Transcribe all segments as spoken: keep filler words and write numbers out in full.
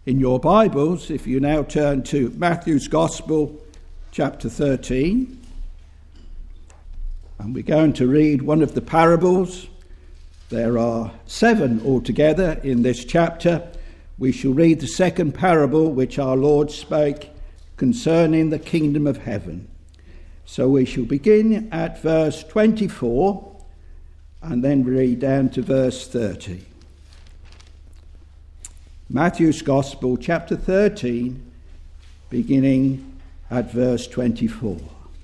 In your Bibles, if you now turn to Matthew's Gospel, chapter thirteen, and we're going to read one of the parables. There are seven altogether in this chapter. We shall read the second parable which our Lord spake concerning the kingdom of heaven. So we shall begin at verse twenty-four and then read down to verse thirty. Matthew's Gospel, chapter thirteen, beginning at verse twenty-four.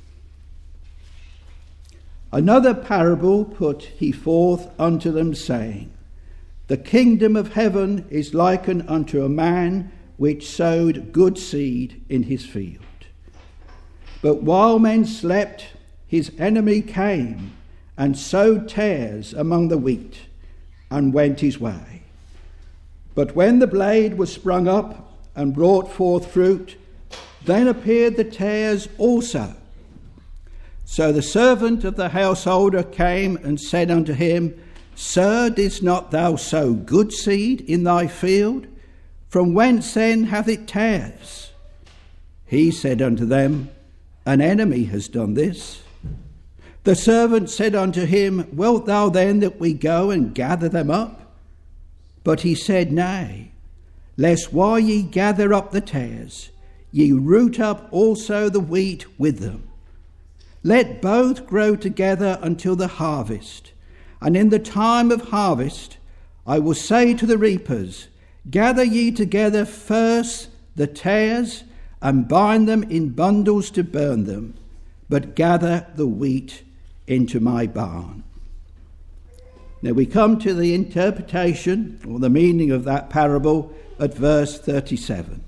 Another parable put he forth unto them, saying, The kingdom of heaven is likened unto a man which sowed good seed in his field. But while men slept, his enemy came and sowed tares among the wheat, and went his way. But when the blade was sprung up and brought forth fruit, then appeared the tares also. So the servant of the householder came and said unto him, Sir, didst not thou sow good seed in thy field? From whence then hath it tares? He said unto them, An enemy has done this. The servant said unto him, Wilt thou then that we go and gather them up? But he said, Nay, lest while ye gather up the tares, ye root up also the wheat with them. Let both grow together until the harvest. And in the time of harvest I will say to the reapers, Gather ye together first the tares, and bind them in bundles to burn them, but gather the wheat into my barn. Now we come to the interpretation or the meaning of that parable at verse thirty-seven.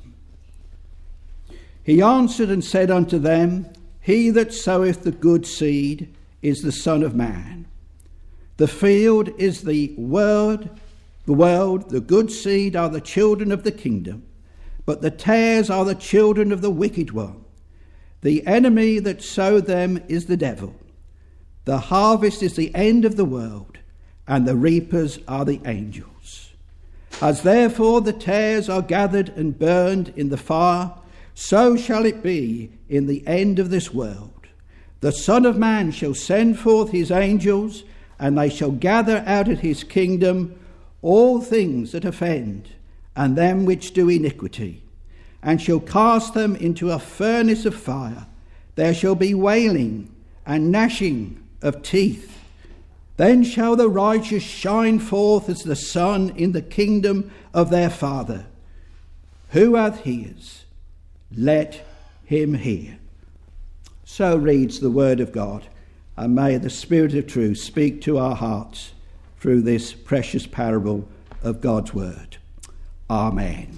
He answered and said unto them, He that soweth the good seed is the Son of Man. The field is the world, the world, the good seed are the children of the kingdom, but the tares are the children of the wicked one. The enemy that sowed them is the devil. The harvest is the end of the world, and the reapers are the angels. As therefore the tares are gathered and burned in the fire, so shall it be in the end of this world. The Son of Man shall send forth his angels, and they shall gather out of his kingdom all things that offend, and them which do iniquity, and shall cast them into a furnace of fire. There shall be wailing and gnashing of teeth. Then shall the righteous shine forth as the sun in the kingdom of their Father. Who hath ears, let him hear. So reads the word of God, and may the Spirit of truth speak to our hearts through this precious parable of God's word. Amen.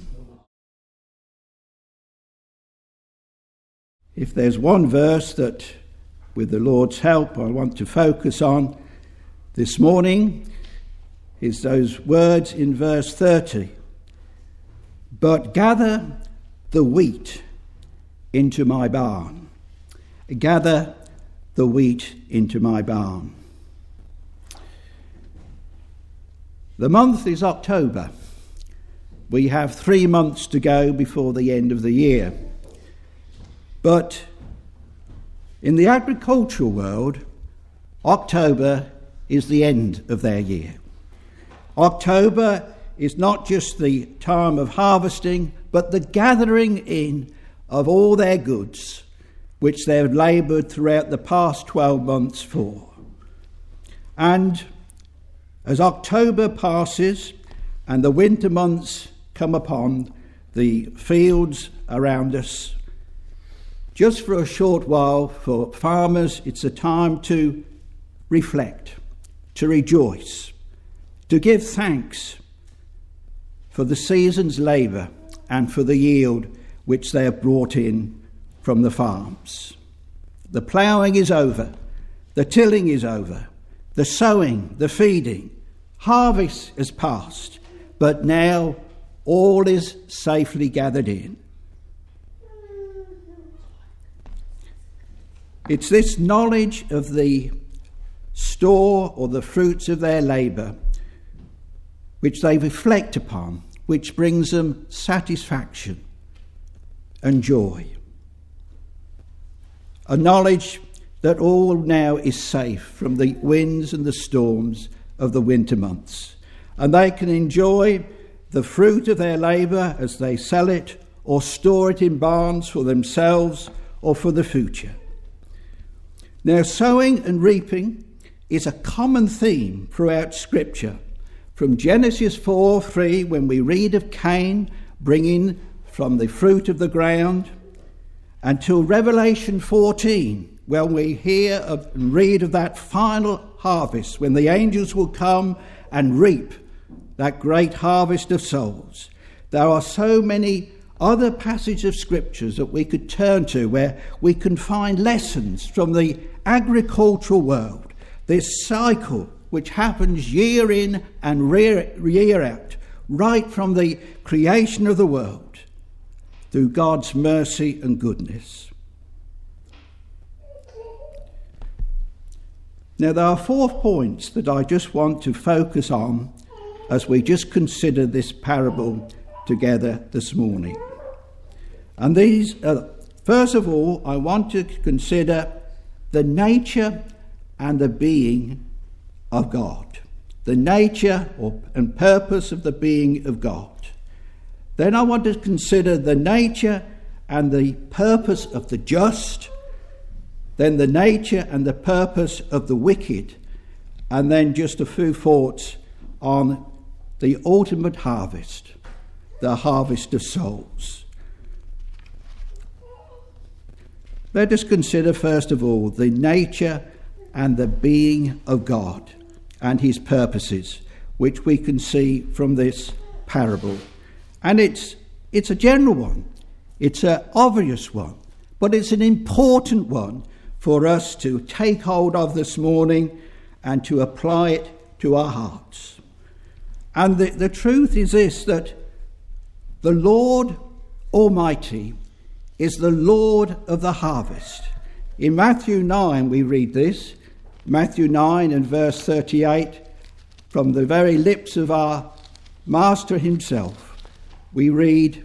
If there's one verse that, with the Lord's help, I want to focus on this morning, is those words in verse thirty. But gather the wheat into my barn. Gather the wheat into my barn. The month is October. We have three months to go before the end of the year. But in the agricultural world, October is the end of their year. October is not just the time of harvesting, but the gathering in of all their goods, which they've laboured throughout the past twelve months for. And as October passes and the winter months come upon the fields around us, just for a short while for farmers, it's a time to reflect, to rejoice, to give thanks for the season's labour and for the yield which they have brought in from the farms. The ploughing is over, the tilling is over, the sowing, the feeding, harvest has passed, but now all is safely gathered in. It's this knowledge of the store or the fruits of their labour which they reflect upon which brings them satisfaction and joy. A knowledge that all now is safe from the winds and the storms of the winter months, and they can enjoy the fruit of their labour as they sell it or store it in barns for themselves or for the future. Now, sowing and reaping is a common theme throughout Scripture, from Genesis four three, when we read of Cain bringing from the fruit of the ground, until Revelation fourteen, where we hear of and read of that final harvest, when the angels will come and reap that great harvest of souls. There are so many other passages of scriptures that we could turn to where we can find lessons from the agricultural world, this cycle which happens year in and year out, right from the creation of the world, through God's mercy and goodness. Now, there are four points that I just want to focus on as we just consider this parable together this morning. And these are, first of all, I want to consider the nature and the being of God. The nature or, and purpose of the being of God. Then I want to consider the nature and the purpose of the just, then the nature and the purpose of the wicked, and then just a few thoughts on the ultimate harvest, the harvest of souls. Let us consider first of all the nature and the being of God and his purposes, which we can see from this parable. And it's it's a general one, it's an obvious one, but it's an important one for us to take hold of this morning and to apply it to our hearts. And the, the truth is this, that the Lord Almighty is the Lord of the harvest. In Matthew nine we read this, Matthew nine and verse thirty-eight, from the very lips of our Master himself. We read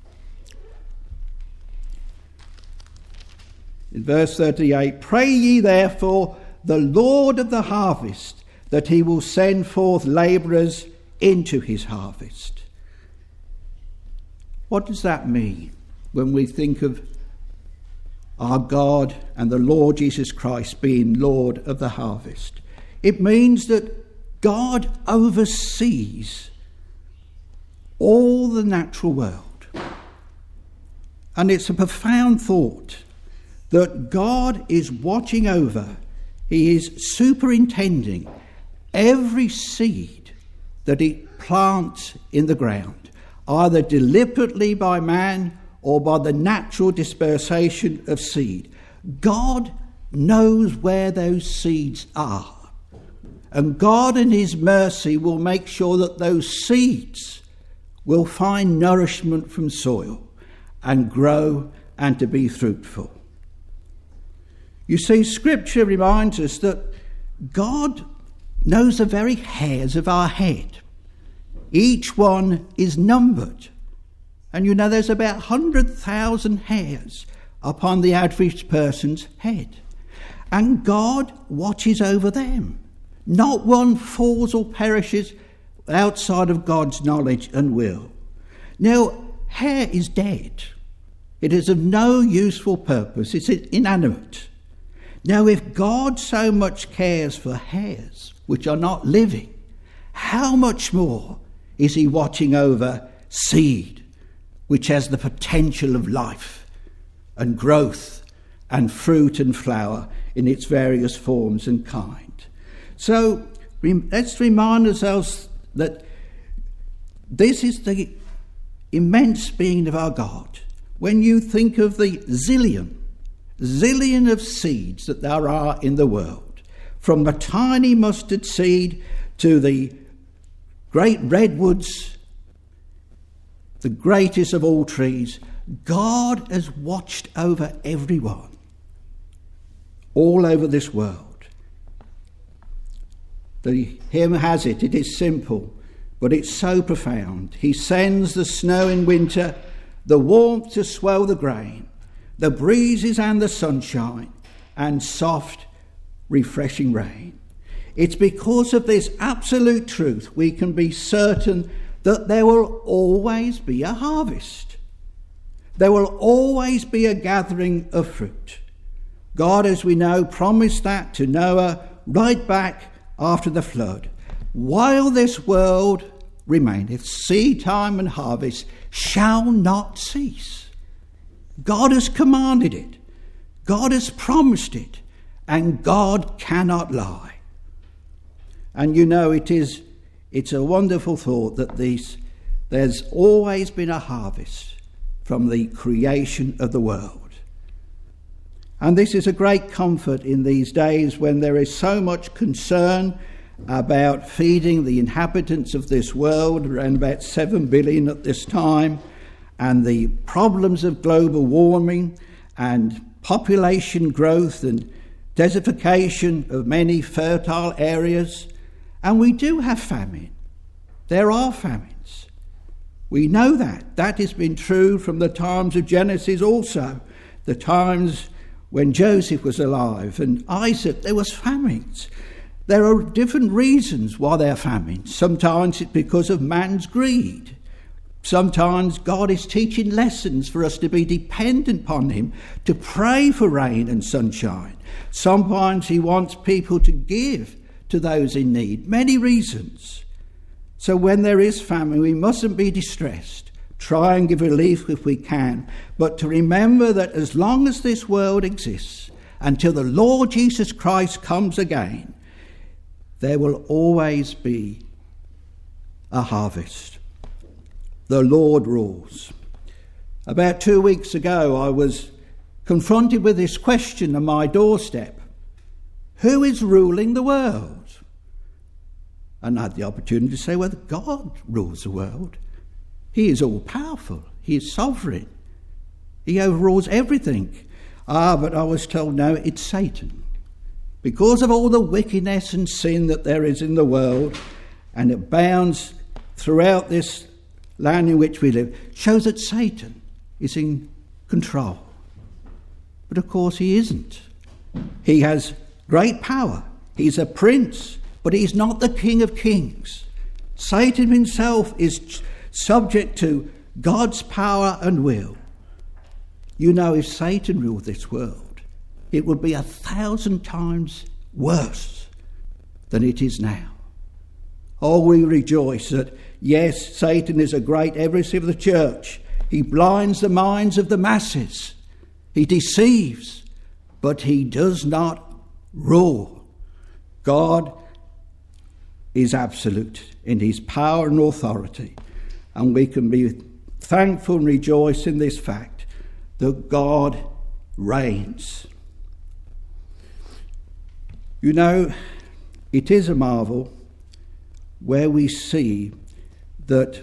in verse thirty-eight, "Pray ye therefore the Lord of the harvest, that he will send forth labourers into his harvest." What does that mean when we think of our God and the Lord Jesus Christ being Lord of the harvest? It means that God oversees all the natural world. And it's a profound thought that God is watching over, he is superintending every seed that he plants in the ground, either deliberately by man or by the natural dispersation of seed. God knows where those seeds are. And God in his mercy will make sure that those seeds will find nourishment from soil and grow and to be fruitful. You see, Scripture reminds us that God knows the very hairs of our head. Each one is numbered. And you know, there's about one hundred thousand hairs upon the average person's head. And God watches over them. Not one falls or perishes outside of God's knowledge and will. Now, hair is dead. It is of no useful purpose. It's inanimate. Now, if God so much cares for hairs, which are not living, how much more is he watching over seed, which has the potential of life and growth and fruit and flower in its various forms and kind? So let's remind ourselves that this is the immense being of our God. When you think of the zillion, zillion of seeds that there are in the world, from the tiny mustard seed to the great redwoods, the greatest of all trees, God has watched over everyone all over this world. The hymn has it, it is simple, but it's so profound. He sends the snow in winter, the warmth to swell the grain, the breezes and the sunshine, and soft, refreshing rain. It's because of this absolute truth we can be certain that there will always be a harvest. There will always be a gathering of fruit. God, as we know, promised that to Noah right back after the flood. While this world remaineth, seed time and harvest shall not cease. God has commanded it. God has promised it. And God cannot lie. And you know, it is it's a wonderful thought that these, there's always been a harvest from the creation of the world. And this is a great comfort in these days when there is so much concern about feeding the inhabitants of this world, around about seven billion at this time, and the problems of global warming and population growth and desertification of many fertile areas. And we do have famine. There are famines. We know that. That has been true from the times of Genesis also, the times when Joseph was alive and Isaac. There was famines. There are different reasons why there are famines. Sometimes it's because of man's greed. Sometimes God is teaching lessons for us to be dependent upon him, to pray for rain and sunshine. Sometimes he wants people to give to those in need. Many reasons. So when there is famine, we mustn't be distressed. Try and give relief if we can, but to remember that as long as this world exists, until the Lord Jesus Christ comes again, there will always be a harvest. The Lord rules. About two weeks ago, I was confronted with this question on my doorstep. Who is ruling the world? And I had the opportunity to say, well, God rules the world. He is all-powerful. He is sovereign. He overrules everything. Ah, but I was told, no, it's Satan. Because of all the wickedness and sin that there is in the world, and it abounds throughout this land in which we live, shows that Satan is in control. But of course he isn't. He has great power. He's a prince, but he's not the King of Kings. Satan himself is subject to God's power and will. You know, if Satan ruled this world, it would be a thousand times worse than it is now. Oh, we rejoice that, yes, Satan is a great adversary of the church. He blinds the minds of the masses. He deceives, but he does not rule. God is absolute in his power and authority, and we can be thankful and rejoice in this fact that God reigns. You know, it is a marvel where we see that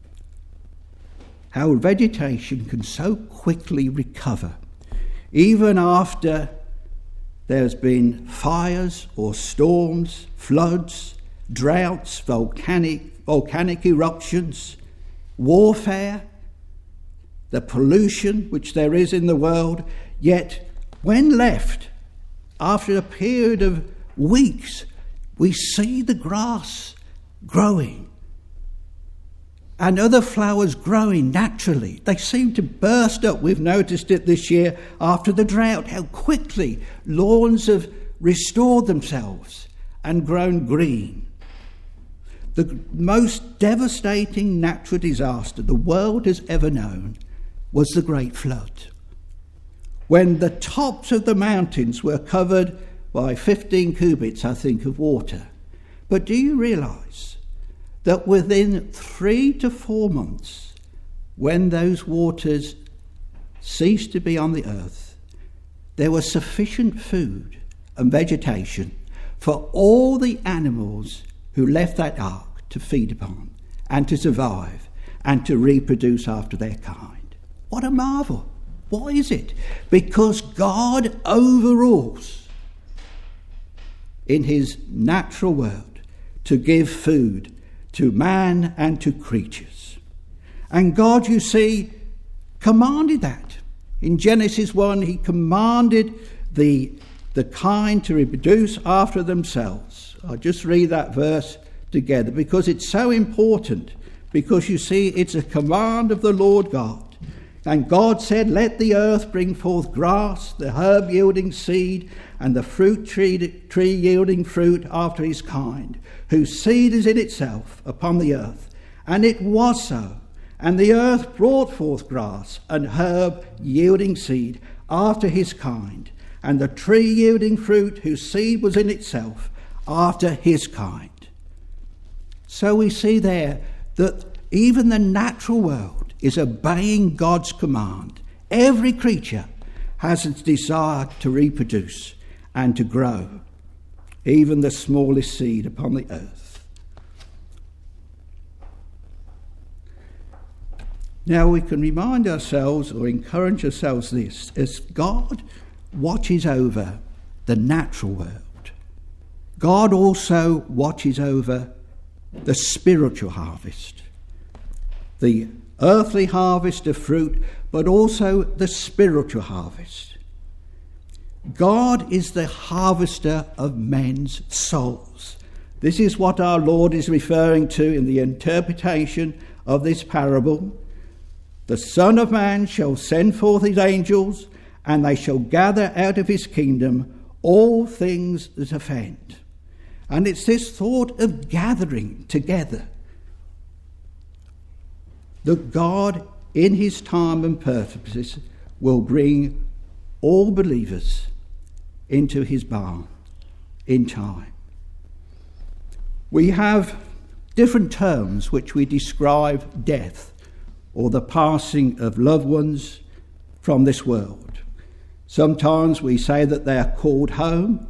how vegetation can so quickly recover, even after there's been fires or storms, floods, droughts, volcanic, volcanic eruptions, warfare, the pollution which there is in the world. Yet when left, after a period of weeks, we see the grass growing and other flowers growing naturally. They seem to burst up. We've noticed it this year after the drought, how quickly lawns have restored themselves and grown green. The most devastating natural disaster the world has ever known was the Great Flood, when the tops of the mountains were covered by fifteen cubits, I think, of water. But do you realise that within three to four months, when those waters ceased to be on the earth, there was sufficient food and vegetation for all the animals who left that ark to feed upon and to survive and to reproduce after their kind? What a marvel. Why is it? Because God overrules in his natural world to give food to man and to creatures. And God, you see, commanded that. In Genesis one, he commanded the, the kind to reproduce after themselves. I'll just read that verse together because it's so important, because you see it's a command of the Lord God. And God said, let the earth bring forth grass, the herb yielding seed, and the fruit tree, tree yielding fruit after his kind, whose seed is in itself upon the earth. And it was so. And the earth brought forth grass and herb yielding seed after his kind, and the tree yielding fruit whose seed was in itself after his kind. So we see there that even the natural world is obeying God's command. Every creature has its desire to reproduce and to grow, even the smallest seed upon the earth. Now we can remind ourselves or encourage ourselves this, as God watches over the natural world, God also watches over the spiritual harvest, the earthly harvest of fruit, but also the spiritual harvest. God is the harvester of men's souls. This is what our Lord is referring to in the interpretation of this parable. The Son of Man shall send forth his angels, and they shall gather out of his kingdom all things that offend. And it's this thought of gathering together that God, in his time and purposes, will bring all believers into his barn in time. We have different terms which we describe death or the passing of loved ones from this world. Sometimes we say that they are called home,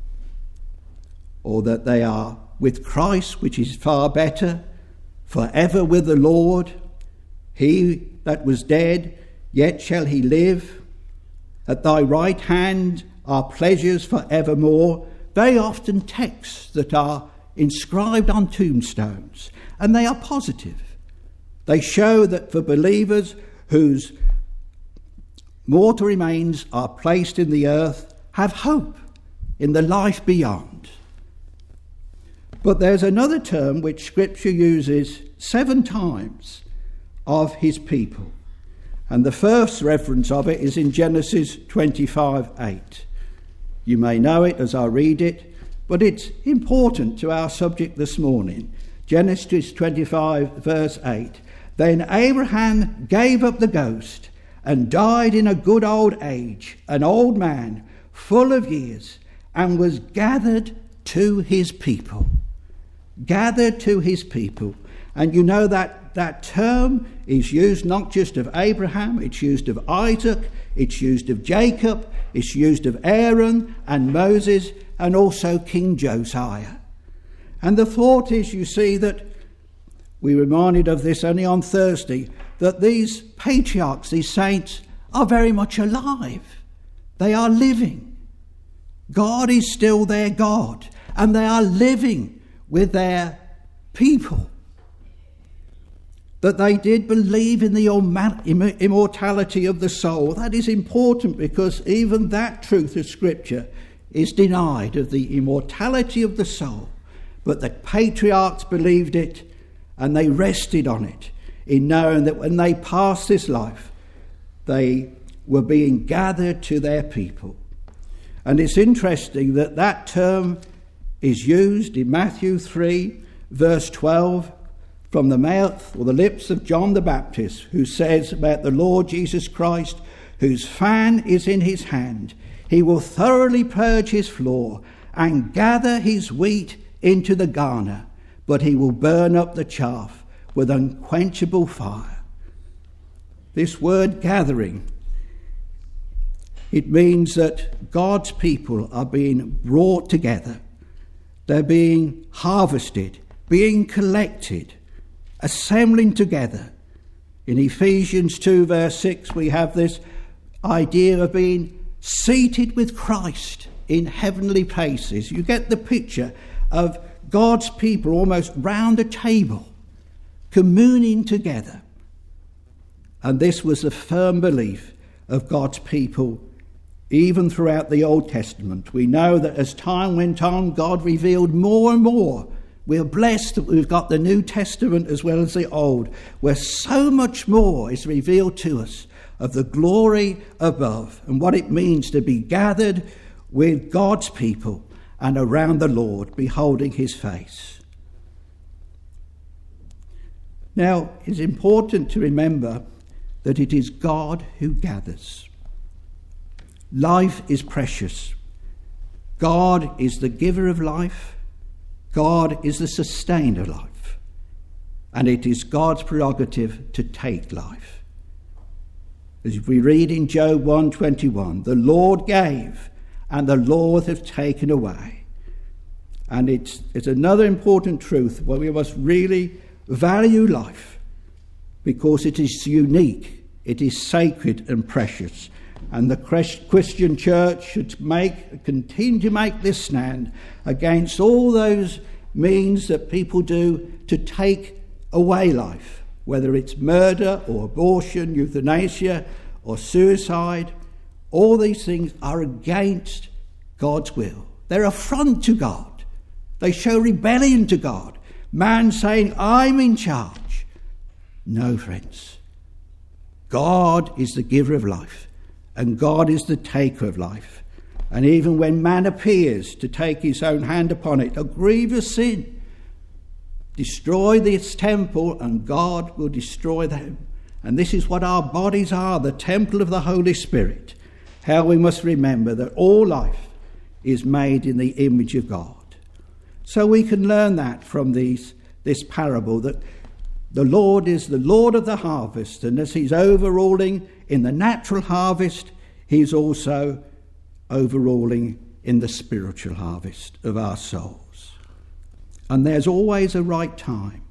or that they are with Christ, which is far better, forever with the Lord. He that was dead, yet shall he live. At thy right hand are pleasures for evermore. Very often texts that are inscribed on tombstones, and they are positive. They show that for believers whose mortal remains are placed in the earth, have hope in the life beyond. But there's another term which Scripture uses seven times of his people. And the first reference of it is in Genesis twenty-five eight. You may know it as I read it, but it's important to our subject this morning. Genesis twenty-five verse eight. Then Abraham gave up the ghost and died in a good old age, an old man, full of years, and was gathered to his people. Gathered to his people. And you know that that term is used not just of Abraham, it's used of Isaac, it's used of Jacob, it's used of Aaron and Moses, and also King Josiah. And the thought is, you see, that we were reminded of this only on Thursday, that these patriarchs, these saints, are very much alive. They are living. God is still their God, and they are living with their people. That they did believe in the immortality of the soul. That is important, because even that truth of Scripture is denied, of the immortality of the soul. But the patriarchs believed it, and they rested on it, in knowing that when they passed this life, they were being gathered to their people. And it's interesting that that term is used in Matthew three, verse twelve, from the mouth or the lips of John the Baptist, who says about the Lord Jesus Christ, whose fan is in his hand. He will thoroughly purge his floor and gather his wheat into the garner, but he will burn up the chaff with unquenchable fire. This word gathering, it means that God's people are being brought together. They're being harvested, being collected, assembling together. In Ephesians two verse six, we have this idea of being seated with Christ in heavenly places. You get the picture of God's people almost round a table, communing together. And this was the firm belief of God's people even throughout the Old Testament. We know that as time went on, God revealed more and more. We're blessed that we've got the New Testament as well as the Old, where so much more is revealed to us of the glory above and what it means to be gathered with God's people and around the Lord, beholding his face. Now, it's important to remember that it is God who gathers. Life is precious. God is the giver of life. God is the sustainer of life. And it is God's prerogative to take life. As we read in Job one twenty-one, the Lord gave and the Lord hath taken away. And it's, it's another important truth where we must really value life, because it is unique, it is sacred and precious. And the Christian church should make, continue to make this stand against all those means that people do to take away life, whether it's murder or abortion, euthanasia or suicide. All these things are against God's will. They're affront to God. They show rebellion to God. Man saying, I'm in charge. No, friends. God is the giver of life. And God is the taker of life. And even when man appears to take his own hand upon it, a grievous sin, destroy this temple and God will destroy them. And this is what our bodies are, the temple of the Holy Spirit. How we must remember that all life is made in the image of God. So we can learn that from these, this parable, that the Lord is the Lord of the harvest, and as he's overruling in the natural harvest, he's also overruling in the spiritual harvest of our souls. And there's always a right time.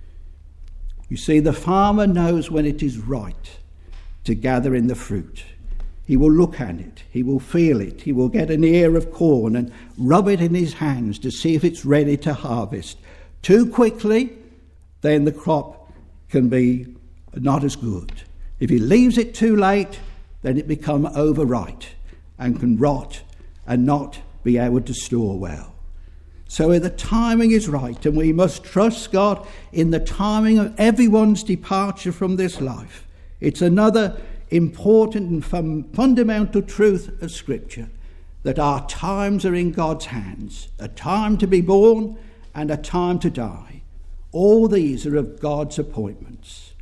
You see, the farmer knows when it is right to gather in the fruit. He will look at it, he will feel it, he will get an ear of corn and rub it in his hands to see if it's ready to harvest. Too quickly, then the crop can be not as good. If he leaves it too late, then it becomes overripe and can rot and not be able to store well. So the timing is right, and we must trust God in the timing of everyone's departure from this life. It's another important and fun- fundamental truth of Scripture, that our times are in God's hands, a time to be born and a time to die. All these are of God's appointments.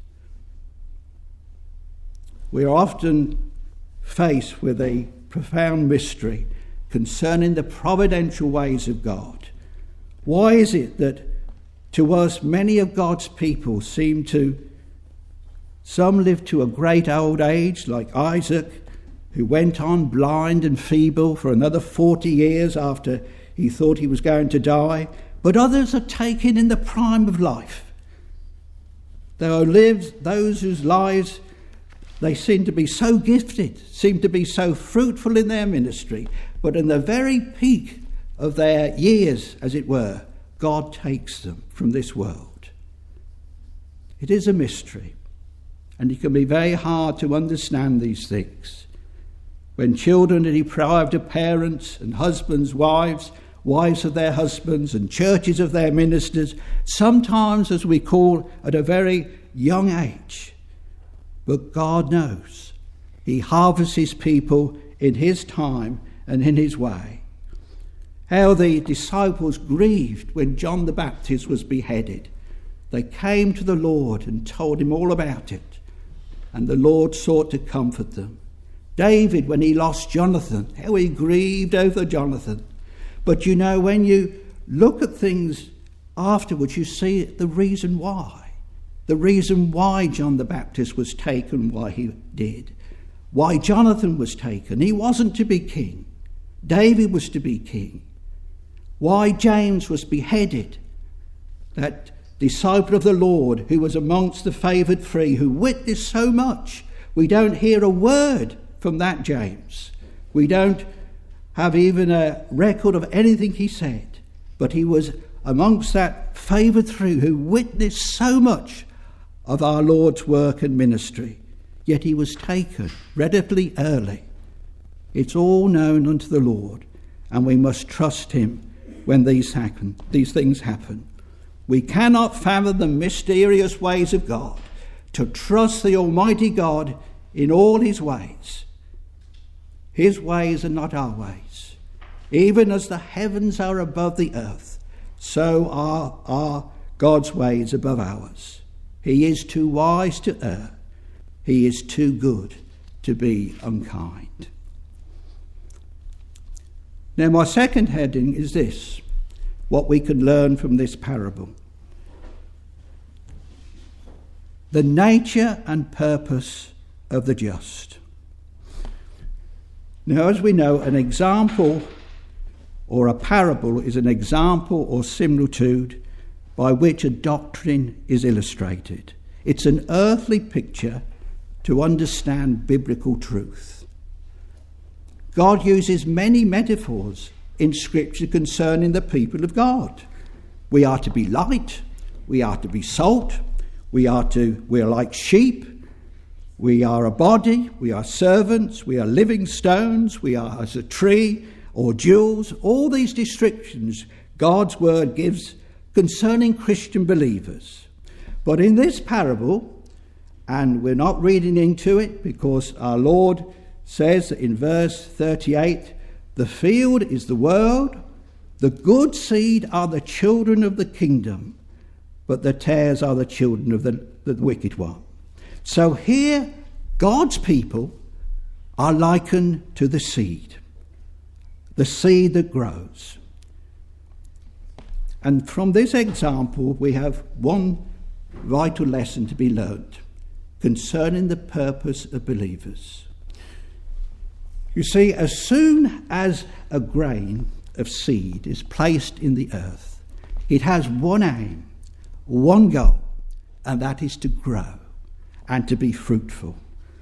We are often faced with a profound mystery concerning the providential ways of God. Why is it that to us many of God's people seem to, some live to a great old age, like Isaac, who went on blind and feeble for another forty years after he thought he was going to die, but others are taken in the prime of life. There are lives, those whose lives, they seem to be so gifted, seem to be so fruitful in their ministry, but in the very peak of their years, as it were, God takes them from this world. It is a mystery, and it can be very hard to understand these things. When children are deprived of parents, and husbands, wives, wives of their husbands, and churches of their ministers, sometimes, as we call, at a very young age. But God knows. He harvests his people in his time and in his way. How the disciples grieved when John the Baptist was beheaded. They came to the Lord and told him all about it, and the Lord sought to comfort them. David, when he lost Jonathan, how he grieved over Jonathan. But you know, when you look at things afterwards, you see the reason why. The reason why John the Baptist was taken, why he did. Why Jonathan was taken. He wasn't to be king. David was to be king. Why James was beheaded. That disciple of the Lord who was amongst the favoured three, who witnessed so much. We don't hear a word from that James. We don't have even a record of anything he said. But he was amongst that favoured through who witnessed so much of our Lord's work and ministry, yet he was taken relatively early. It's all known unto the Lord, and we must trust him when these happen, these things happen. We cannot fathom the mysterious ways of God, to trust the Almighty God in all his ways. His ways are not our ways. Even as the heavens are above the earth, so are, are God's ways above ours. He is too wise to err. He is too good to be unkind. Now, my second heading is this: what we can learn from this parable. The nature and purpose of the just. Now, as we know, an example or a parable is an example or similitude by which a doctrine is illustrated. It's an earthly picture to understand biblical truth. God uses many metaphors in Scripture concerning the people of God. We are to be light, we are to be salt, we are to we are like sheep, we are a body, we are servants, we are living stones, we are as a tree or jewels. All these descriptions God's word gives concerning Christian believers. But in this parable, and we're not reading into it because our Lord says in verse thirty-eight, the field is the world, the good seed are the children of the kingdom, but the tares are the children of the, the wicked one. So here, God's people are likened to the seed, the seed that grows. And from this example, we have one vital lesson to be learned concerning the purpose of believers. You see, as soon as a grain of seed is placed in the earth, it has one aim, one goal, and that is to grow and to be fruitful.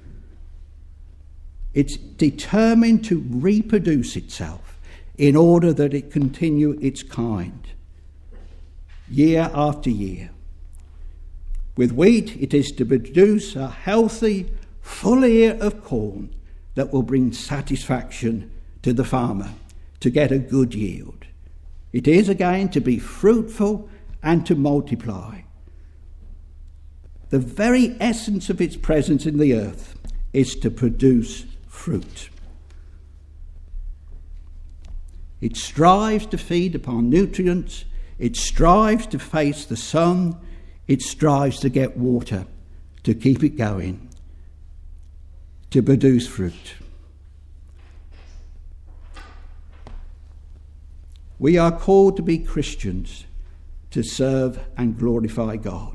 It's determined to reproduce itself in order that it continue its kind, year after year. With wheat, it is to produce a healthy, full ear of corn that will bring satisfaction to the farmer, to get a good yield. It is again to be fruitful and to multiply. The very essence of its presence in the earth is to produce fruit. It strives to feed upon nutrients, it strives to face the sun, it strives to get water to keep it going, to produce fruit. We are called to be Christians, to serve and glorify God.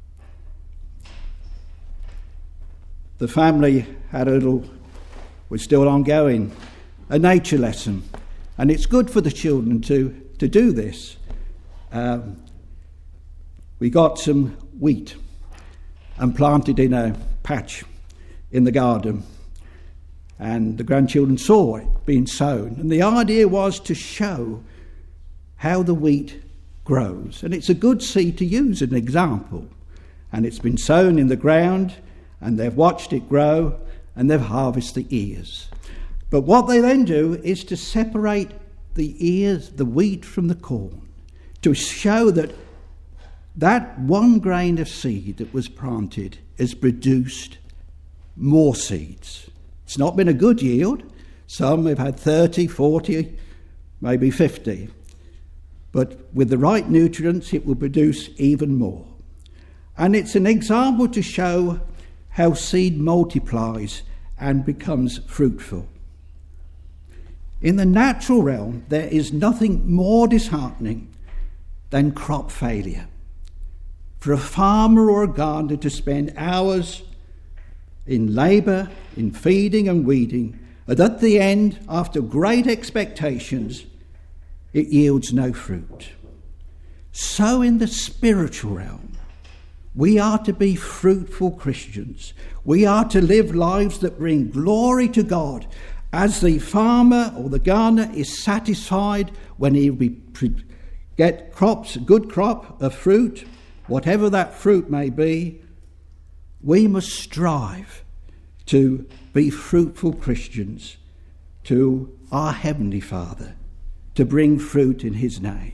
The family had a little, was still ongoing, a nature lesson. And it's good for the children to, to do this. Um, we got some wheat and planted in a patch in the garden. And the grandchildren saw it being sown. And the idea was to show how the wheat grows. And it's a good seed to use as an example. And it's been sown in the ground, and they've watched it grow, and they've harvested the ears. But what they then do is to separate the ears, the wheat, from the corn, to show that that one grain of seed that was planted has produced more seeds. It's not been a good yield. Some have had thirty, forty, maybe fifty. But with the right nutrients, it will produce even more. And it's an example to show how seed multiplies and becomes fruitful. In the natural realm, there is nothing more disheartening than crop failure. For a farmer or a gardener to spend hours in labour, in feeding and weeding, and at the end, after great expectations, it yields no fruit. So in the spiritual realm, we are to be fruitful Christians. We are to live lives that bring glory to God, as the farmer or the gardener is satisfied when he get crops, a good crop of fruit, whatever that fruit may be, we must strive to be fruitful Christians to our Heavenly Father, to bring fruit in his name.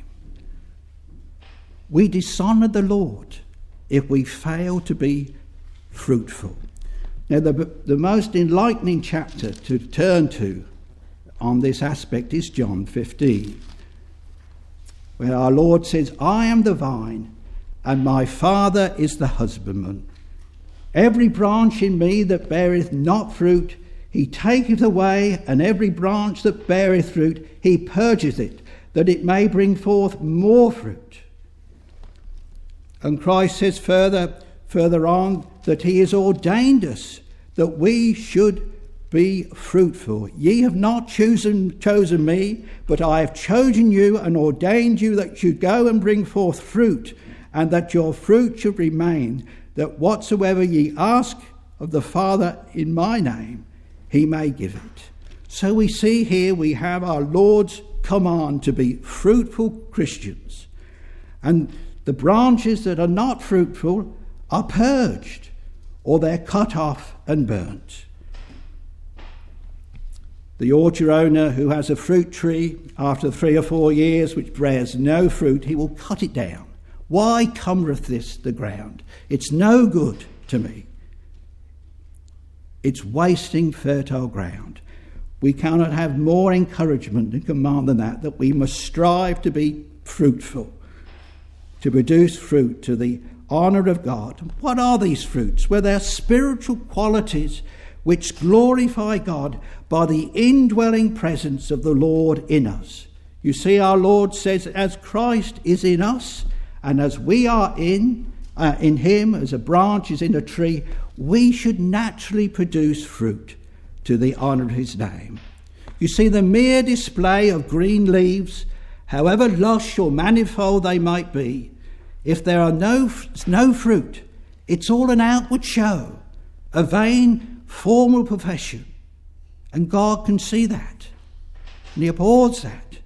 We dishonour the Lord if we fail to be fruitful. Now, the, the most enlightening chapter to turn to on this aspect is John fifteen, where our Lord says, I am the vine, and my Father is the husbandman. Every branch in me that beareth not fruit, he taketh away, and every branch that beareth fruit, he purgeth it, that it may bring forth more fruit. And Christ says further, further on, that he has ordained us that we should be fruitful. Ye have not chosen, chosen me, but I have chosen you and ordained you that you go and bring forth fruit, and that your fruit should remain, that whatsoever ye ask of the Father in my name, he may give it. So we see here we have our Lord's command to be fruitful Christians. And the branches that are not fruitful are purged, or they're cut off and burnt. The orchard owner who has a fruit tree after three or four years which bears no fruit, he will cut it down. Why cumbereth this the ground? It's no good to me. It's wasting fertile ground. We cannot have more encouragement and command than that, that we must strive to be fruitful, to produce fruit to the honour of God. What are these fruits? Well, they're spiritual qualities which glorify God by the indwelling presence of the Lord in us. You see, our Lord says, as Christ is in us, and as we are in uh, in him, as a branch is in a tree, we should naturally produce fruit to the honour of his name. You see, the mere display of green leaves, however lush or manifold they might be, if there are no no fruit, it's all an outward show, a vain formal profession. And God can see that, and he abhors that.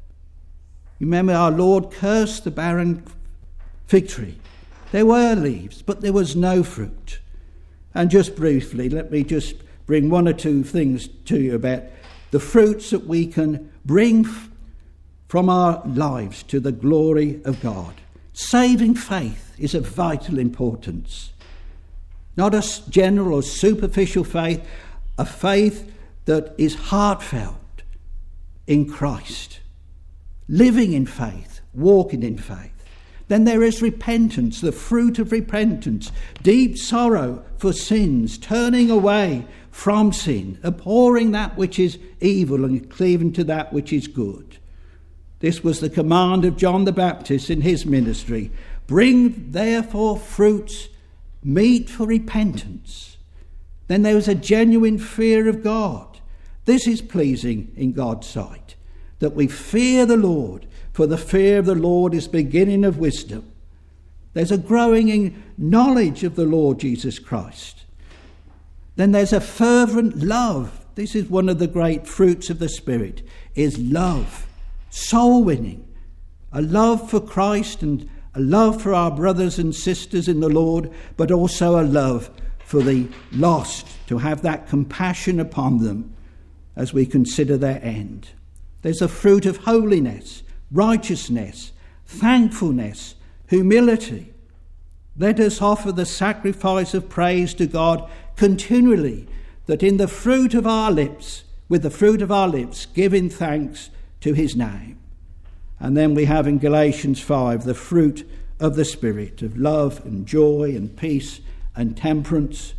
Remember, our Lord cursed the barren fig tree. There were leaves, but there was no fruit. And just briefly, let me just bring one or two things to you about the fruits that we can bring f- from our lives to the glory of God. Saving faith is of vital importance. Not a general or superficial faith, a faith that is heartfelt in Christ, living in faith, walking in faith. Then there is repentance, the fruit of repentance, deep sorrow for sins, turning away from sin, abhorring that which is evil and cleaving to that which is good. This was the command of John the Baptist in his ministry. Bring therefore fruits meet for repentance. Then there was a genuine fear of God. This is pleasing in God's sight, that we fear the Lord, for the fear of the Lord is beginning of wisdom. There's a growing in knowledge of the Lord Jesus Christ. Then there's a fervent love. This is one of the great fruits of the Spirit, is love, soul winning, a love for Christ and a love for our brothers and sisters in the Lord, but also a love for the lost, to have that compassion upon them as we consider their end. There's a fruit of holiness, righteousness, thankfulness, humility. Let us offer the sacrifice of praise to God continually, that in the fruit of our lips, with the fruit of our lips, giving thanks to his name. And then we have in Galatians five the fruit of the Spirit, of love and joy and peace and temperance.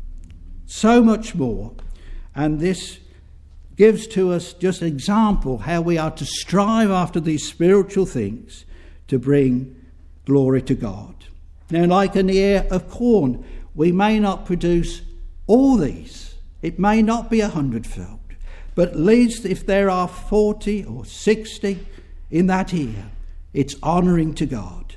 So much more. And this gives to us just an example how we are to strive after these spiritual things to bring glory to God. Now, like an ear of corn, we may not produce all these. It may not be a hundredfold, but at least if there are forty or sixty in that ear, it's honouring to God.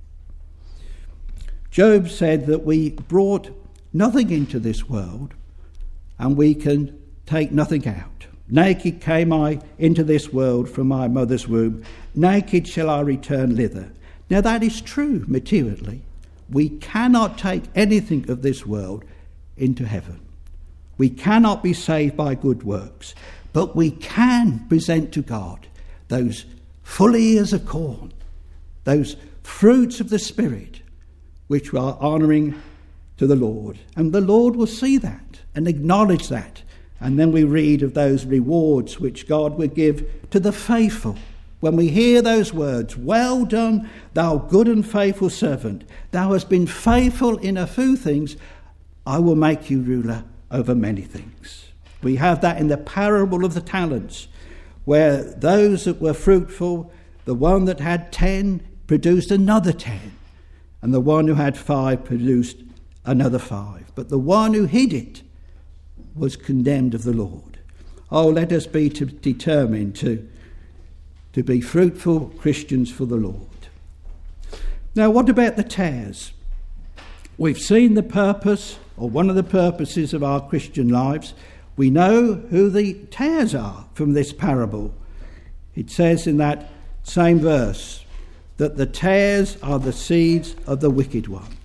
Job said that we brought nothing into this world and we can take nothing out. Naked came I into this world from my mother's womb. Naked shall I return thither. Now that is true materially. We cannot take anything of this world into heaven. We cannot be saved by good works, but we can present to God those full ears of corn, those fruits of the Spirit, which are honouring to the Lord. And the Lord will see that and acknowledge that. And then we read of those rewards which God will give to the faithful. When we hear those words, well done, thou good and faithful servant, thou hast been faithful in a few things, I will make you ruler over many things. We have that in the parable of the talents, where those that were fruitful, the one that had ten produced another ten, and the one who had five produced another five. But the one who hid it was condemned of the Lord. Oh, let us be to, determined to, to be fruitful Christians for the Lord. Now, what about the tares? We've seen the purpose, or one of the purposes of our Christian lives. We know who the tares are from this parable. It says in that same verse that the tares are the seeds of the wicked one.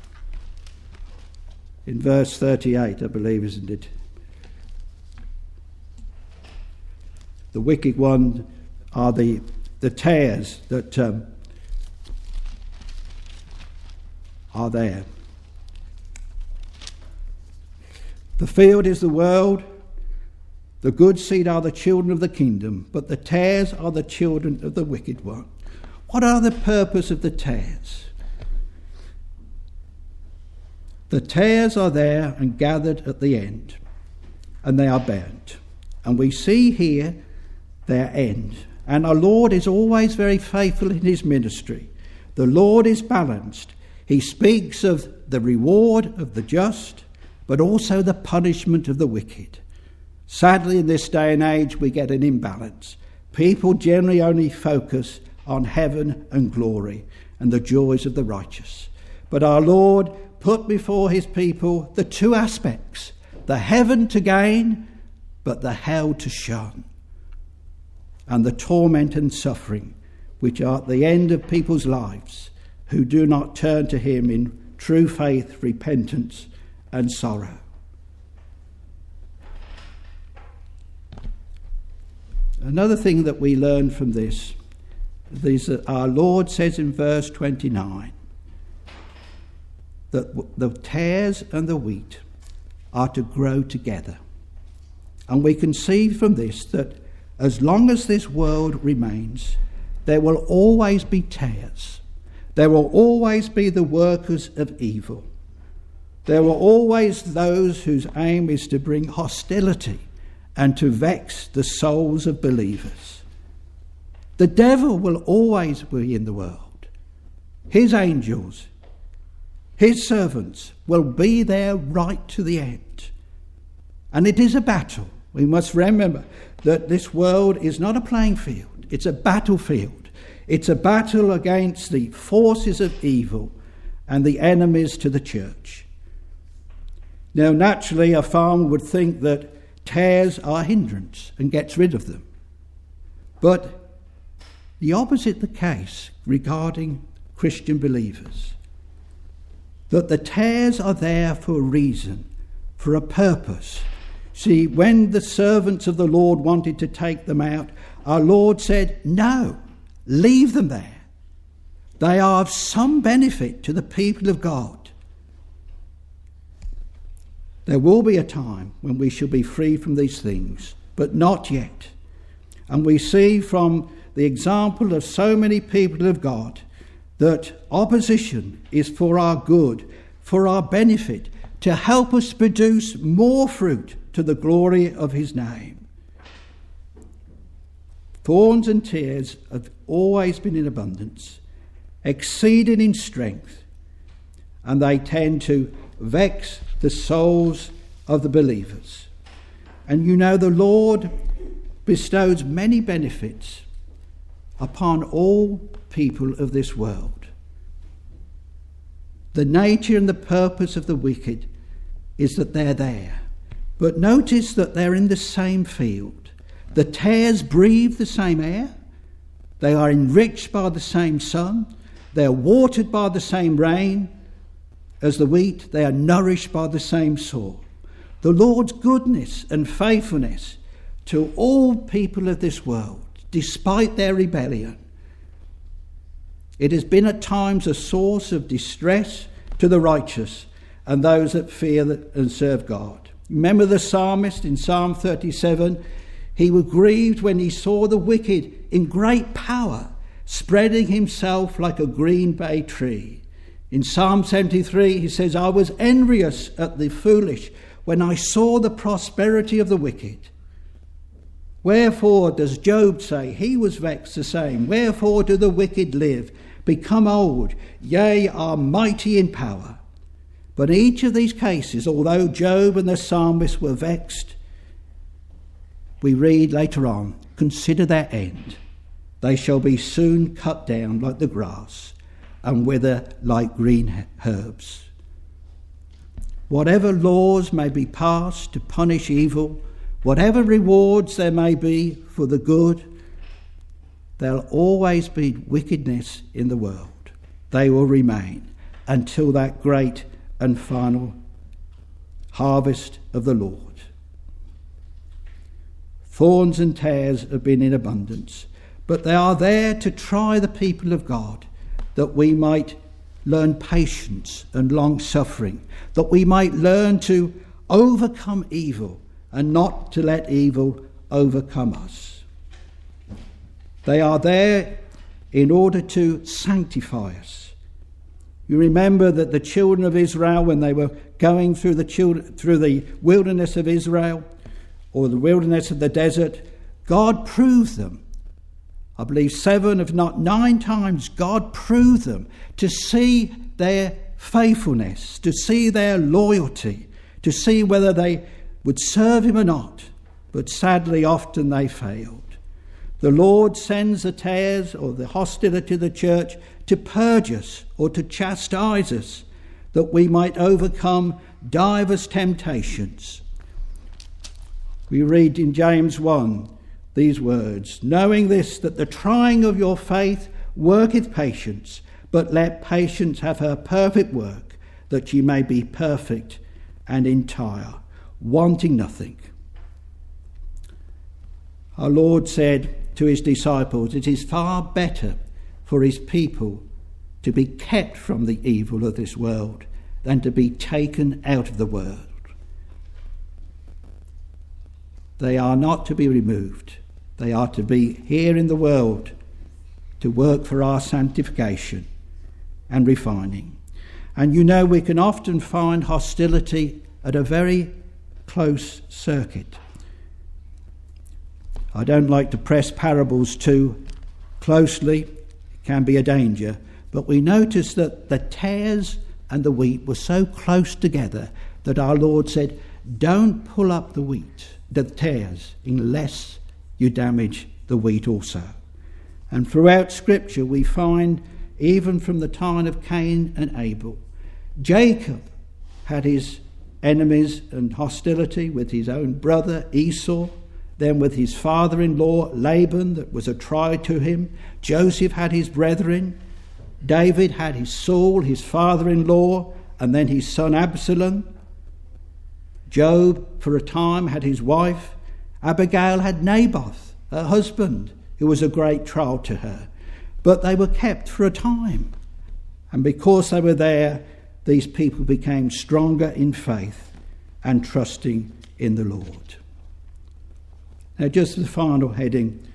In verse thirty-eight, I believe, isn't it? The wicked one are the, the tares that um, are there. The field is the world, the good seed are the children of the kingdom, but the tares are the children of the wicked one. What are the purpose of the tares? The tares are there and gathered at the end, and they are burnt. And we see here their end. And our Lord is always very faithful in his ministry. The Lord is balanced. He speaks of the reward of the just, but also the punishment of the wicked. Sadly, in this day and age, we get an imbalance. People generally only focus on heaven and glory and the joys of the righteous. But our Lord put before his people the two aspects, the heaven to gain, but the hell to shun, and the torment and suffering which are at the end of people's lives who do not turn to him in true faith, repentance, and sorrow. Another thing that we learn from this is that our Lord says in verse twenty-nine that the tares and the wheat are to grow together. And we can see from this that as long as this world remains, there will always be tares. There will always be the workers of evil. There will always those whose aim is to bring hostility and to vex the souls of believers. The devil will always be in the world. His angels, his servants will be there right to the end. And it is a battle. We must remember that this world is not a playing field. It's a battlefield. It's a battle against the forces of evil and the enemies to the church. Now, naturally, a farmer would think that tares are a hindrance and gets rid of them. But the opposite the case regarding Christian believers. That the tares are there for a reason, for a purpose. See, when the servants of the Lord wanted to take them out, our Lord said, no, leave them there. They are of some benefit to the people of God. There will be a time when we shall be free from these things, but not yet. And we see from the example of so many people of God that opposition is for our good, for our benefit, to help us produce more fruit to the glory of his name. Thorns and tares have always been in abundance, exceeding in strength, and they tend to vex the souls of the believers. And you know, the Lord bestows many benefits upon all people of this world. The nature and the purpose of the wicked is that they're there. But notice that they're in the same field. The tares breathe the same air. They are enriched by the same sun. They are watered by the same rain. As the wheat, they are nourished by the same soil. The Lord's goodness and faithfulness to all people of this world, despite their rebellion. It has been at times a source of distress to the righteous and those that fear and serve God. Remember the psalmist in Psalm thirty-seven? He was grieved when he saw the wicked in great power, spreading himself like a green bay tree. In Psalm seventy-three, he says, I was envious at the foolish when I saw the prosperity of the wicked. Wherefore does Job say, he was vexed the same. Wherefore do the wicked live, become old, yea, are mighty in power? But in each of these cases, although Job and the psalmist were vexed, we read later on, consider their end. They shall be soon cut down like the grass and wither like green herbs. Whatever laws may be passed to punish evil, whatever rewards there may be for the good, there'll always be wickedness in the world. They will remain until that great and final harvest of the Lord. Thorns and tares have been in abundance, but they are there to try the people of God, that we might learn patience and long-suffering, that we might learn to overcome evil and not to let evil overcome us. They are there in order to sanctify us. You remember that the children of Israel, when they were going through the children, through the wilderness of Israel, or the wilderness of the desert, God proved them. I believe seven, if not nine times, God proved them to see their faithfulness, to see their loyalty, to see whether they would serve him or not. But sadly, often they failed. The Lord sends the tares or the hostility of the church to purge us or to chastise us, that we might overcome divers temptations. We read in James one these words, knowing this, that the trying of your faith worketh patience, but let patience have her perfect work, that ye may be perfect and entire, wanting nothing. Our Lord said to his disciples, it is far better for his people to be kept from the evil of this world than to be taken out of the world. They are not to be removed. They are to be here in the world to work for our sanctification and refining. And you know, we can often find hostility at a very close circuit. I don't like to press parables too closely. It can be a danger. But we notice that the tares and the wheat were so close together that our Lord said, don't pull up the wheat, the tares, unless you damage the wheat also. And throughout Scripture we find, even from the time of Cain and Abel, Jacob had his enemies and hostility with his own brother Esau, then with his father-in-law Laban that was a trial to him. Joseph had his brethren. David had his Saul, his father-in-law, and then his son Absalom. Job, for a time, had his wife. Abigail had Naboth, her husband, who was a great trial to her. But they were kept for a time. And because they were there, these people became stronger in faith and trusting in the Lord. Now, just the final heading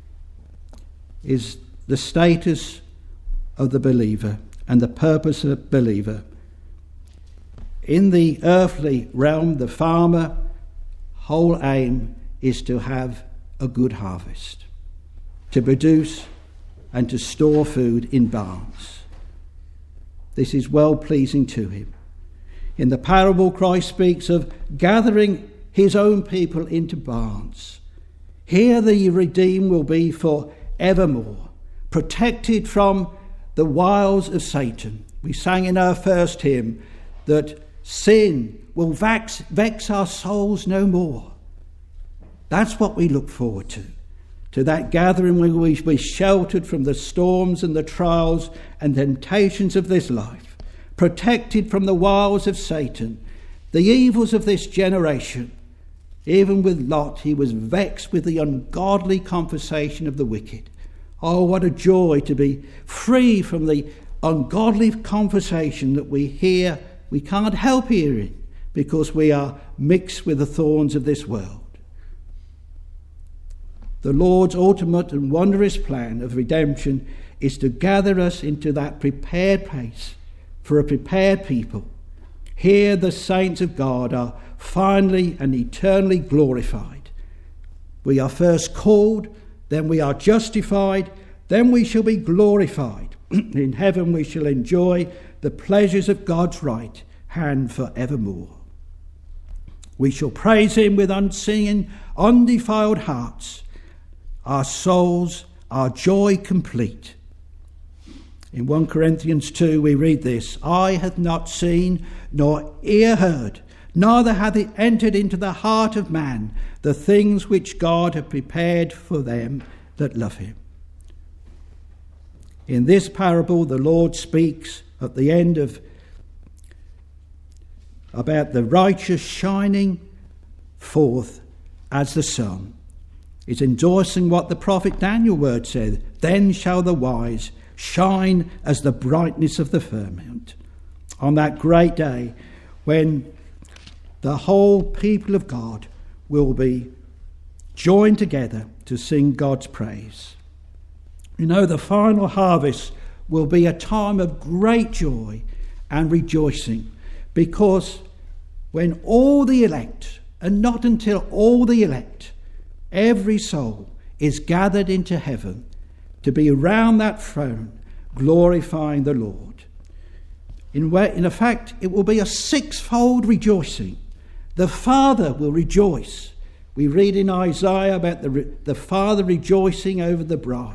is the status of the believer and the purpose of the believer. In the earthly realm, the farmer whole aim is to have a good harvest, to produce and to store food in barns. This is well pleasing to him. In the parable, Christ speaks of gathering his own people into barns. Here the redeemed will be for evermore, protected from the wiles of Satan. We sang in our first hymn that sin will vex, vex our souls no more. That's what we look forward to. To that gathering where we will be sheltered from the storms and the trials and temptations of this life, protected from the wiles of Satan, the evils of this generation. Even with Lot, he was vexed with the ungodly conversation of the wicked. Oh, what a joy to be free from the ungodly conversation that we hear, we can't help hearing, because we are mixed with the thorns of this world. The Lord's ultimate and wondrous plan of redemption is to gather us into that prepared place for a prepared people. Here the saints of God are finally and eternally glorified. We are first called, then we are justified, then we shall be glorified. In heaven we shall enjoy the pleasures of God's right hand for evermore. We shall praise him with unsinging, undefiled hearts, our souls, our joy complete. In First Corinthians two we read this: Eye hath not seen, nor ear heard, neither hath it entered into the heart of man the things which God hath prepared for them that love him. In this parable the Lord speaks at the end of about the righteous shining forth as the sun. It's endorsing what the prophet Daniel word said: Then shall the wise shine as the brightness of the firmament. On that great day when the whole people of God will be joined together to sing God's praise. You know, the final harvest will be a time of great joy and rejoicing, because when all the elect, and not until all the elect, every soul is gathered into heaven to be around that throne, glorifying the Lord. In, in effect, it will be a sixfold rejoicing. The Father will rejoice. We read in Isaiah about the, the Father rejoicing over the bride.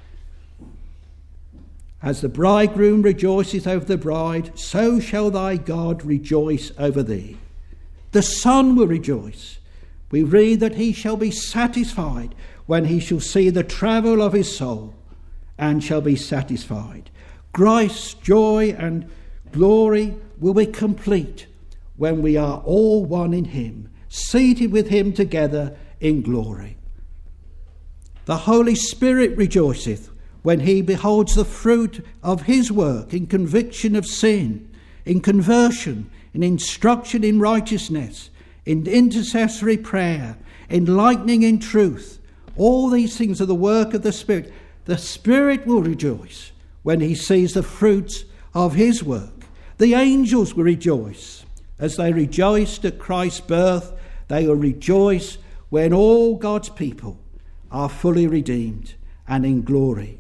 As the bridegroom rejoices over the bride, so shall thy God rejoice over thee. The Son will rejoice. We read that he shall be satisfied when he shall see the travel of his soul, and shall be satisfied. Grace, joy, and glory will be complete when we are all one in him, seated with him together in glory. The Holy Spirit rejoiceth when he beholds the fruit of his work in conviction of sin, in conversion, in instruction in righteousness, in intercessory prayer, enlightening in truth. All these things are the work of the Spirit. The Spirit will rejoice when he sees the fruits of his work. The angels will rejoice. As they rejoiced at Christ's birth, they will rejoice when all God's people are fully redeemed and in glory.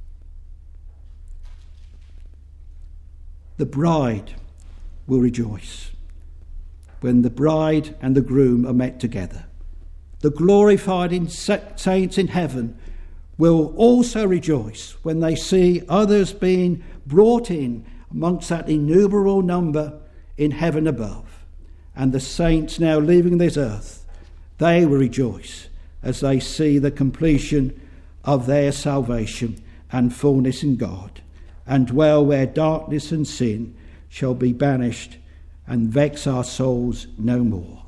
The bride will rejoice when the bride and the groom are met together. The glorified in saints in heaven will also rejoice when they see others being brought in amongst that innumerable number in heaven above. And the saints now leaving this earth, they will rejoice as they see the completion of their salvation and fullness in God, and dwell where darkness and sin shall be banished and vex our souls no more.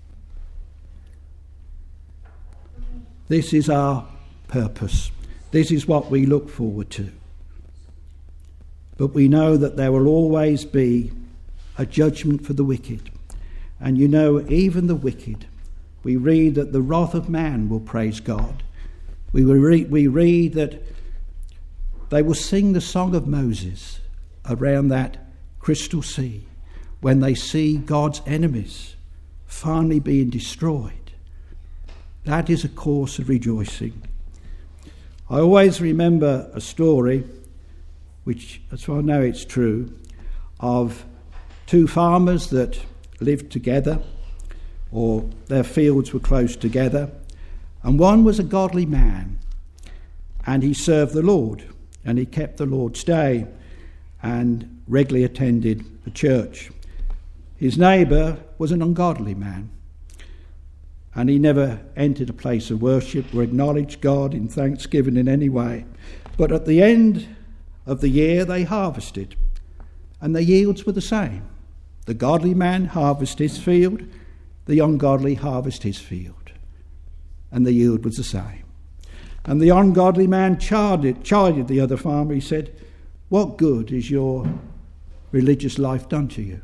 This is our purpose. This is what we look forward to. But we know that there will always be a judgment for the wicked. And you know, even the wicked, we read that the wrath of man will praise God. We, will read, we read that they will sing the song of Moses around that crystal sea when they see God's enemies finally being destroyed. That is a cause of rejoicing. I always remember a story, which, as far as I know it's true, of two farmers that lived together, or their fields were close together, and one was a godly man, and he served the Lord, and he kept the Lord's day and regularly attended the church. His neighbour was an ungodly man, and he never entered a place of worship or acknowledged God in thanksgiving in any way. But at the end of the year they harvested, and the yields were the same. The godly man harvested his field, the ungodly harvested his field, and the yield was the same. And the ungodly man chided, chided the other farmer. He said, "What good is your religious life done to you?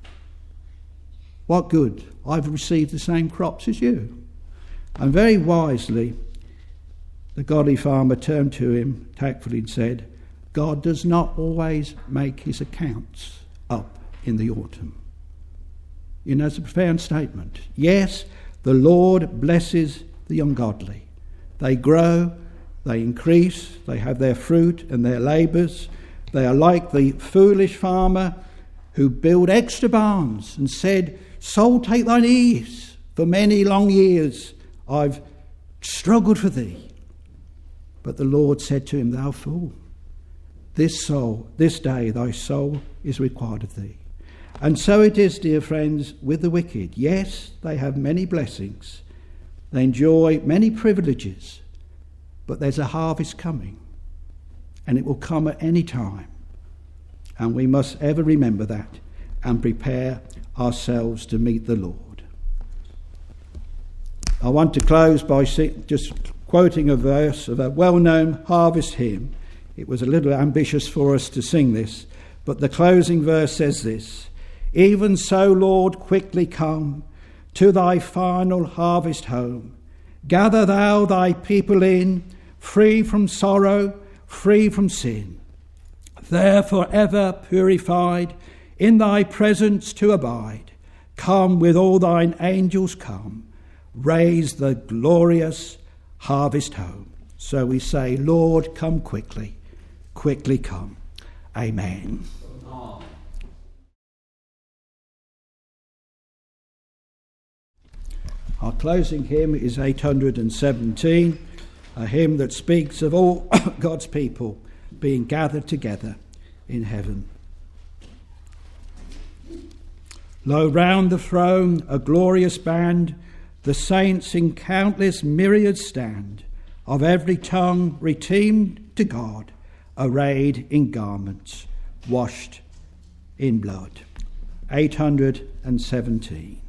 What good? I've received the same crops as you." And very wisely, the godly farmer turned to him tactfully and said, "God does not always make his accounts up in the autumn." You know, it's a profound statement. Yes, the Lord blesses the ungodly. They grow, they increase, they have their fruit and their labours. They are like the foolish farmer who built extra barns and said, "Soul, take thine ease. For many long years I've struggled for thee." But the Lord said to him, "Thou fool, this soul, this day thy soul is required of thee." And so it is, dear friends, with the wicked. Yes, they have many blessings. They enjoy many privileges, but there's a harvest coming, and it will come at any time. And we must ever remember that and prepare ourselves to meet the Lord. I want to close by just quoting a verse of a well-known harvest hymn. It was a little ambitious for us to sing this, but the closing verse says this: "Even so, Lord, quickly come to thy final harvest home. Gather thou thy people in, free from sorrow, free from sin. There forever purified, in thy presence to abide. Come with all thine angels come, raise the glorious harvest home." So we say, Lord, come quickly, quickly come. Amen. Our closing hymn is eight hundred seventeen, a hymn that speaks of all God's people being gathered together in heaven. Lo, round the throne a glorious band, the saints in countless myriads stand, of every tongue redeemed to God, arrayed in garments washed in blood. eight hundred seventeen.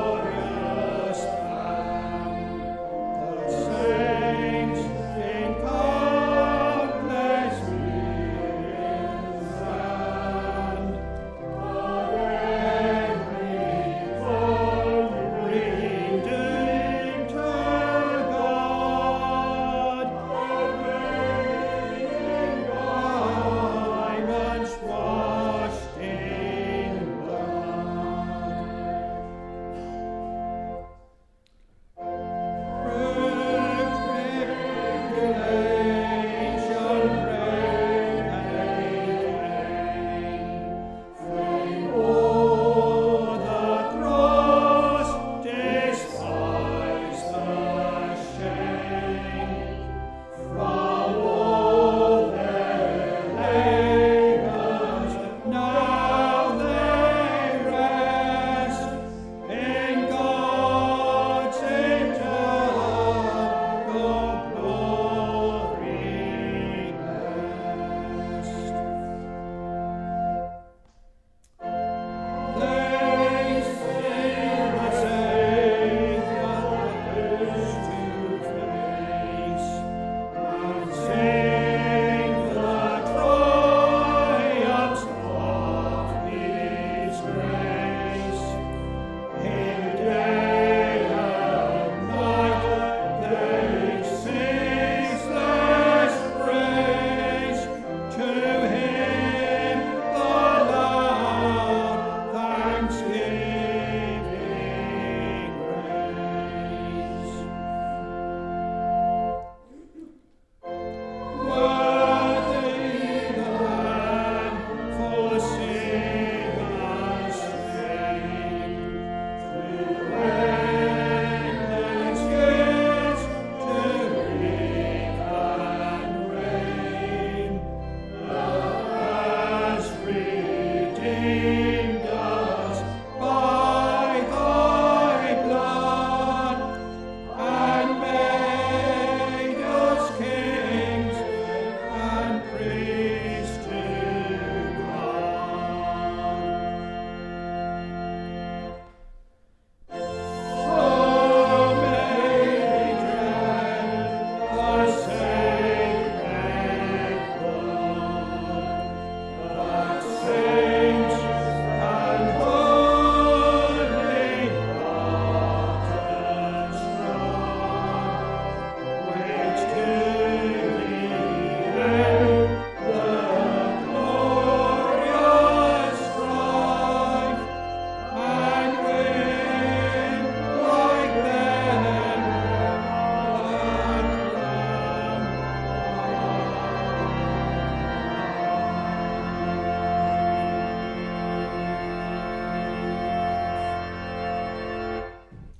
Saints in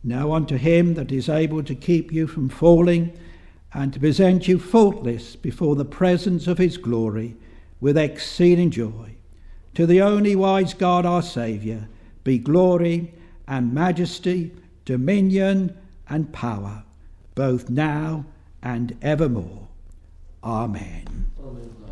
Now unto him that is able to keep you from falling, and to present you faultless before the presence of his glory with exceeding joy, to the only wise God our Saviour, be glory and majesty, dominion and power, both now and evermore. Amen. Amen.